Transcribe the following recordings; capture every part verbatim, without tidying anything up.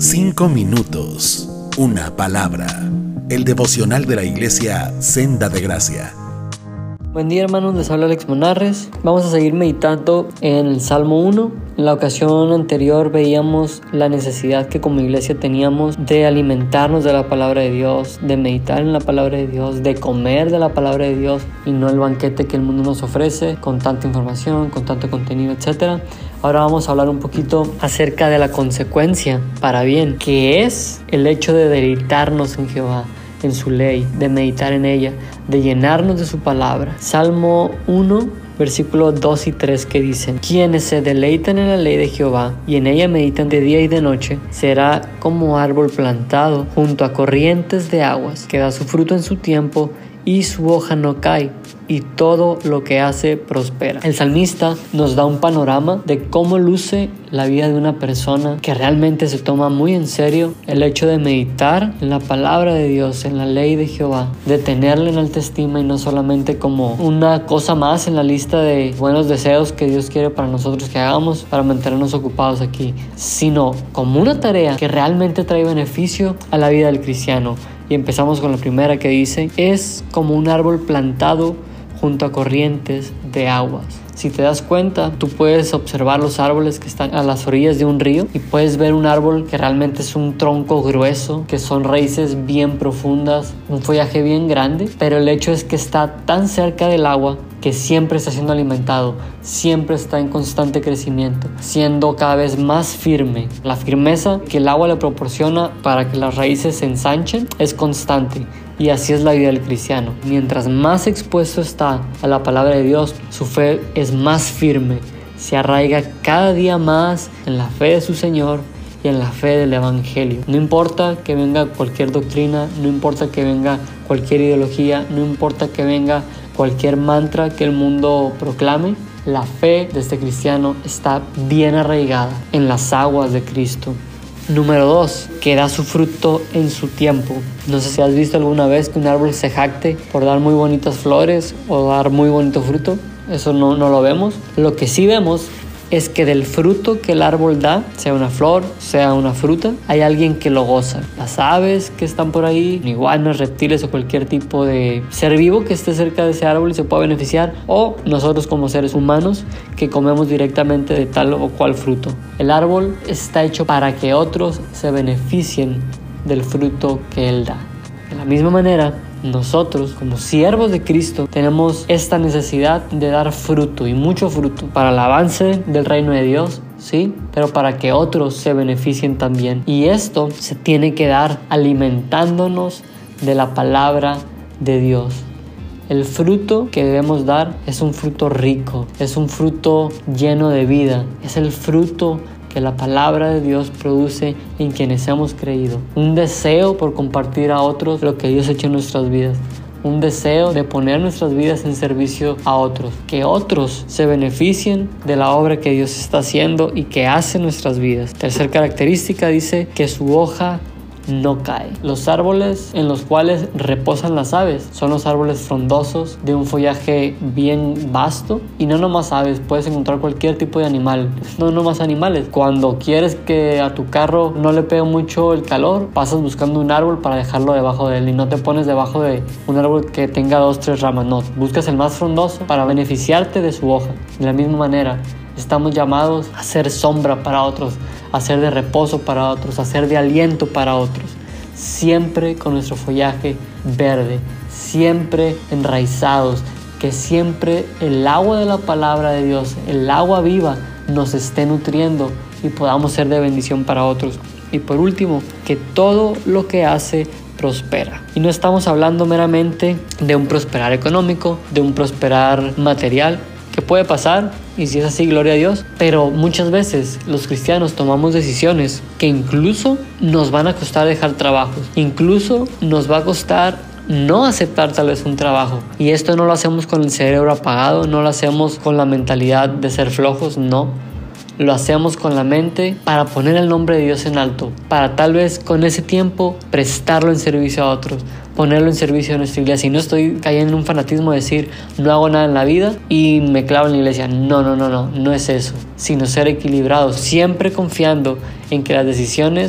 Cinco minutos, una palabra. El devocional de la iglesia Senda de Gracia. Buen día, hermanos, les habla Alex Monarres. Vamos a seguir meditando en el Salmo uno. En la ocasión anterior veíamos la necesidad que como iglesia teníamos de alimentarnos de la palabra de Dios, de meditar en la palabra de Dios, de comer de la palabra de Dios y no el banquete que el mundo nos ofrece con tanta información, con tanto contenido, etcétera. Ahora vamos a hablar un poquito acerca de la consecuencia para bien, que es el hecho de deleitarnos en Jehová, en su ley, de meditar en ella, de llenarnos de su palabra. Salmo uno, versículos dos y tres, que dicen: quienes se deleitan en la ley de Jehová y en ella meditan de día y de noche, será como árbol plantado junto a corrientes de aguas, que da su fruto en su tiempo y su hoja no cae, y todo lo que hace prospera. El salmista nos da un panorama de cómo luce la vida de una persona que realmente se toma muy en serio el hecho de meditar en la palabra de Dios, en la ley de Jehová, de tenerla en alta estima y no solamente como una cosa más en la lista de buenos deseos que Dios quiere para nosotros que hagamos para mantenernos ocupados aquí, sino como una tarea que realmente trae beneficio a la vida del cristiano. Y empezamos con la primera, que dice: es como un árbol plantado junto a corrientes de aguas. Si te das cuenta, tú puedes observar los árboles que están a las orillas de un río y puedes ver un árbol que realmente es un tronco grueso, que son raíces bien profundas, un follaje bien grande, pero el hecho es que está tan cerca del agua que siempre está siendo alimentado, siempre está en constante crecimiento, siendo cada vez más firme. La firmeza que el agua le proporciona para que las raíces se ensanchen es constante. Y así es la vida del cristiano. Mientras más expuesto está a la palabra de Dios, su fe es más firme. Se arraiga cada día más en la fe de su Señor y en la fe del Evangelio. No importa que venga cualquier doctrina, no importa que venga cualquier ideología, no importa que venga cualquier mantra que el mundo proclame, la fe de este cristiano está bien arraigada en las aguas de Cristo. Número dos, que da su fruto en su tiempo. No sé si has visto alguna vez que un árbol se jacte por dar muy bonitas flores o dar muy bonito fruto. Eso no, no lo vemos. Lo que sí vemos es que del fruto que el árbol da, sea una flor, sea una fruta, hay alguien que lo goza. Las aves que están por ahí, iguanas, reptiles o cualquier tipo de ser vivo que esté cerca de ese árbol y se pueda beneficiar, o nosotros como seres humanos que comemos directamente de tal o cual fruto. El árbol está hecho para que otros se beneficien del fruto que él da. De la misma manera, nosotros, como siervos de Cristo, tenemos esta necesidad de dar fruto, y mucho fruto, para el avance del reino de Dios, sí, pero para que otros se beneficien también. Y esto se tiene que dar alimentándonos de la palabra de Dios. El fruto que debemos dar es un fruto rico, es un fruto lleno de vida, es el fruto que la palabra de Dios produce en quienes hemos creído. Un deseo por compartir a otros lo que Dios ha hecho en nuestras vidas. Un deseo de poner nuestras vidas en servicio a otros. Que otros se beneficien de la obra que Dios está haciendo y que hace en nuestras vidas. Tercera característica dice que su hoja no cae. Los árboles en los cuales reposan las aves son los árboles frondosos de un follaje bien vasto, y no nomás aves, puedes encontrar cualquier tipo de animal, no nomás animales. Cuando quieres que a tu carro no le pegue mucho el calor, pasas buscando un árbol para dejarlo debajo de él, y no te pones debajo de un árbol que tenga dos, tres ramas, no, buscas el más frondoso para beneficiarte de su hoja. De la misma manera, estamos llamados a ser sombra para otros, a ser de reposo para otros, a ser de aliento para otros, siempre con nuestro follaje verde, siempre enraizados, que siempre el agua de la palabra de Dios, el agua viva, nos esté nutriendo y podamos ser de bendición para otros. Y por último, que todo lo que hace prospera. Y no estamos hablando meramente de un prosperar económico, de un prosperar material, que puede pasar, y si es así, gloria a Dios, pero muchas veces los cristianos tomamos decisiones que incluso nos van a costar dejar trabajos, incluso nos va a costar no aceptar tal vez un trabajo, y esto no lo hacemos con el cerebro apagado, no lo hacemos con la mentalidad de ser flojos, no, lo hacemos con la mente para poner el nombre de Dios en alto, para tal vez con ese tiempo prestarlo en servicio a otros, ponerlo en servicio de nuestra iglesia. Y no estoy cayendo en un fanatismo de decir no hago nada en la vida y me clavo en la iglesia. No, no, no, no, no es eso, sino ser equilibrados, siempre confiando en que las decisiones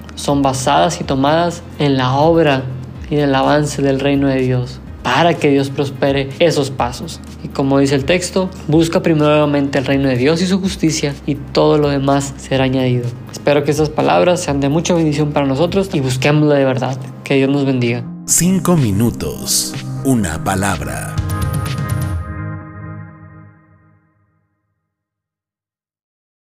son basadas y tomadas en la obra y en el avance del reino de Dios, para que Dios prospere esos pasos. Y como dice el texto, busca primeramente el reino de Dios y su justicia, y todo lo demás será añadido. Espero que estas palabras sean de mucha bendición para nosotros y busquémoslo de verdad. Que Dios nos bendiga. Cinco minutos, una palabra.